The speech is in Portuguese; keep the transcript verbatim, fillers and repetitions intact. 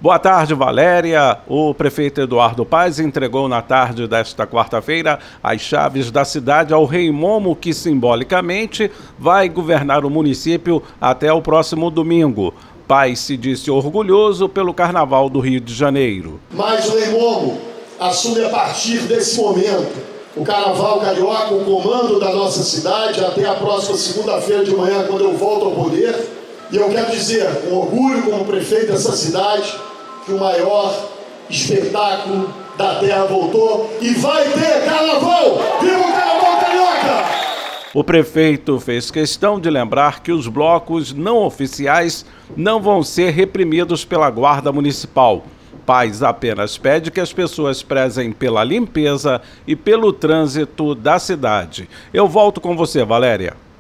Boa tarde, Valéria. O prefeito Eduardo Paes entregou na tarde desta quarta-feira as chaves da cidade ao Rei Momo, que simbolicamente vai governar o município até o próximo domingo. Paes se disse orgulhoso pelo Carnaval do Rio de Janeiro. Mas o Rei Momo assume a partir desse momento o Carnaval Carioca, o comando da nossa cidade, até a próxima segunda-feira de manhã, quando eu volto ao poder. E eu quero dizer, com orgulho como prefeito dessa cidade, que o maior espetáculo da terra voltou e vai ter Carnaval! Viva o Carnaval Carioca! O prefeito fez questão de lembrar que os blocos não oficiais não vão ser reprimidos pela Guarda Municipal. Paes apenas pede que as pessoas prezem pela limpeza e pelo trânsito da cidade. Eu volto com você, Valéria.